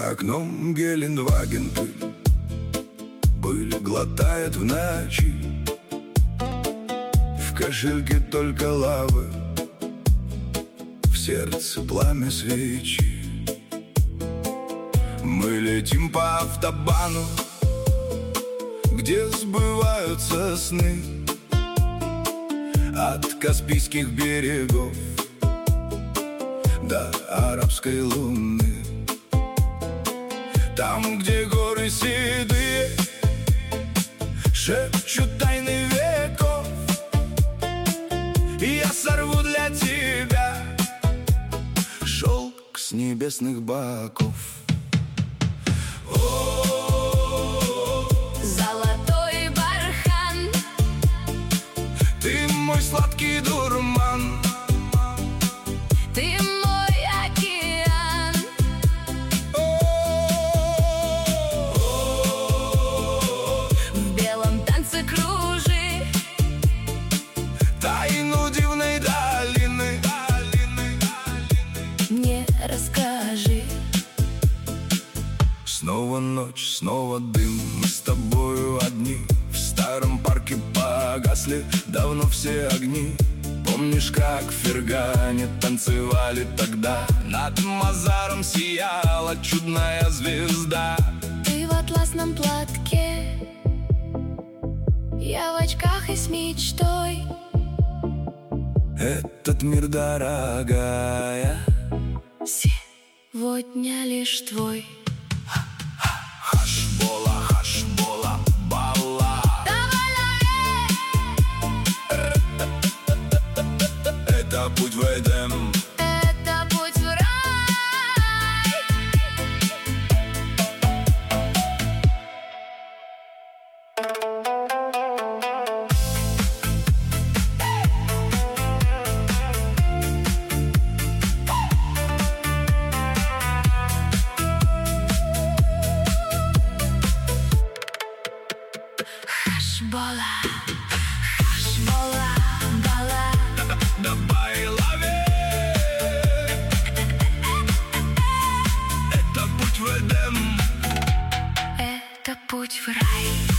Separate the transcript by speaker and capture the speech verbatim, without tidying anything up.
Speaker 1: За окном Гелендваген пыль, пыль глотает в ночи. В кошельке только лавы, в сердце пламя свечи. Мы летим по автобану, где сбываются сны, от Каспийских берегов до арабской луны. Там, где горы седые шепчут тайны веков, и я сорву для тебя шелк с небесных боков.
Speaker 2: Золотой бархан,
Speaker 1: ты мой сладкий дурман,
Speaker 2: ты мой океан. В белом танце кружи
Speaker 1: тайну дивной долины.
Speaker 2: Мне расскажи.
Speaker 1: Снова ночь, снова дым, мы с тобою одни. В старом парке погасли давно все огни. Помнишь, как в Фергане танцевали тогда? Над Мазаром сияла чудная звезда.
Speaker 2: Ты в атласном платке, я в очках и с мечтой.
Speaker 1: Этот мир, дорогая,
Speaker 2: сегодня лишь твой.
Speaker 1: Хашбола, хашбола, бала. Это путь в Эдем,
Speaker 2: Это путь в рай. Хашбола, хашбола, бала.
Speaker 1: давай лови. Это путь в Эдем.
Speaker 2: Это путь в рай.